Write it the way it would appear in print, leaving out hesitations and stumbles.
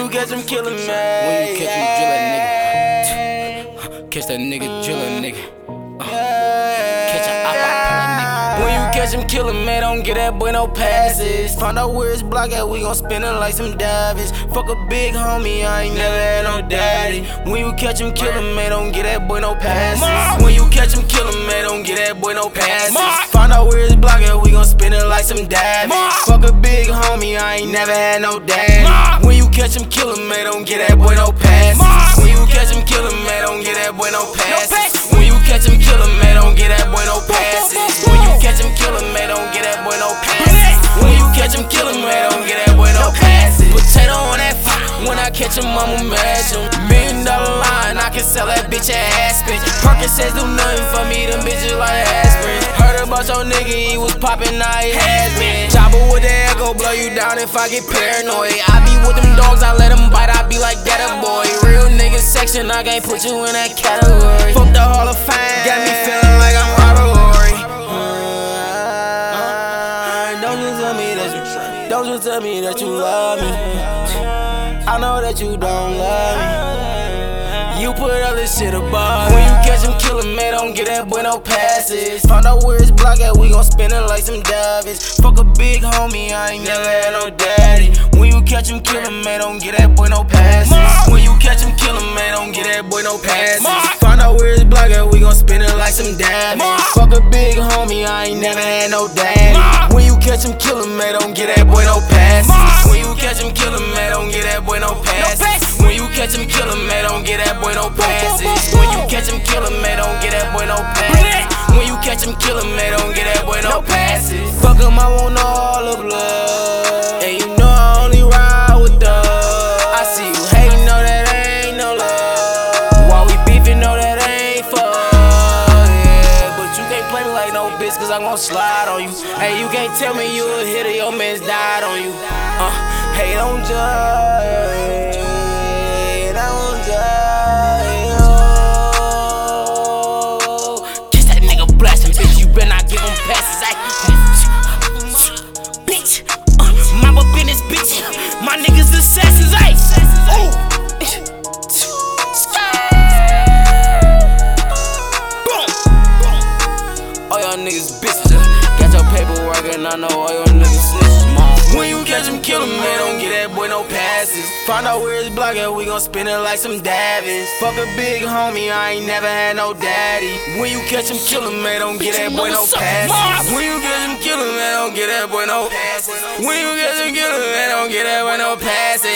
you catch him, kill him, man. When you catch him, drill that nigga. Catch that nigga, drill that nigga. Catch a op, When you catch him, kill him, man, don't get that boy no passes. Find out where his block at, we gon' spin it like some Davis. Fuck a big homie, I ain't never had no daddy. When you catch him, kill him, man, don't get that boy no passes. When you catch him, kill him, man, don't get that boy no passes. Find out where his block at, we gon' spin it like some Davis. Fuck a big homie, I ain't never had no daddy. When you catch him, kill him, man, don't get that boy no passes. When you catch him, kill him, man, don't get that boy no passes. When you catch him, kill him, man, don't get that boy no passes. When you catch him, kill him, man, don't get that boy no passes. When you catch him, kill him, man, don't get that boy no passes. Potato on that fire, when I catch him, I'ma match him. $1 million line, I can sell that bitch at Aspen. Percocets do nothing for me, them bitches like aspirin. Heard about your nigga, he was poppin', now he has been. Chopper with the echo, blow you down if I get paranoid. I be with them dogs, I let them bite, I be like that a boy. Real nigga section, I can't put you in that category. Fuck the Hall of Fame, got me feeling like I'm Robert Horry. Don't you tell me that you love me. I know that you don't love me. You put other shit above. When you catch him, kill him, man, don't get that boy no passes. Find out where his block at, we gon' spin it like some Davis. Fuck a big homie, I ain't never had no daddy. When you catch him, kill him, man, don't get that boy no passes. When you catch him, kill him, man, don't get that boy no passes. Find out where his block at, we gon' spin it like some Davis. Fuck a big homie, I ain't never had no daddy. When you catch him, kill him, man, don't get that boy no passes. When you catch him, kill him, man, don't get that boy no passes. When you catch him, kill him, man, don't get that boy no passes. When you catch him, kill him, man, don't get that boy no passes. When you catch him, kill him, man, don't get that boy no passes. Fuck him, I want all the blood. And you know I only ride with thugs. I see you hating, know that ain't no love. While we beefing, know that ain't fuck. Yeah, but you can't play me like no bitch, cause I'm gon' slide on you. Hey, you can't tell me you a hitter, your man's died on you. Hey, don't judge. Don't judge. Kiss that nigga blasting, bitch. You better not give him passes. Bitch, my business, bitch. My niggas assassins, ay. All y'all niggas bitches. Got your paperwork and I know all your niggas snitches. When you catch him, kill him, man, don't get that boy no passes. Find out where his block at, we gon' spin it like some Davis. Fuck a big homie, I ain't never had no daddy. When you catch him, kill him, man, don't get that boy no passes. When you catch him, kill him, man, don't get that boy no passes. When you catch him, kill him, man, don't get that boy no passes.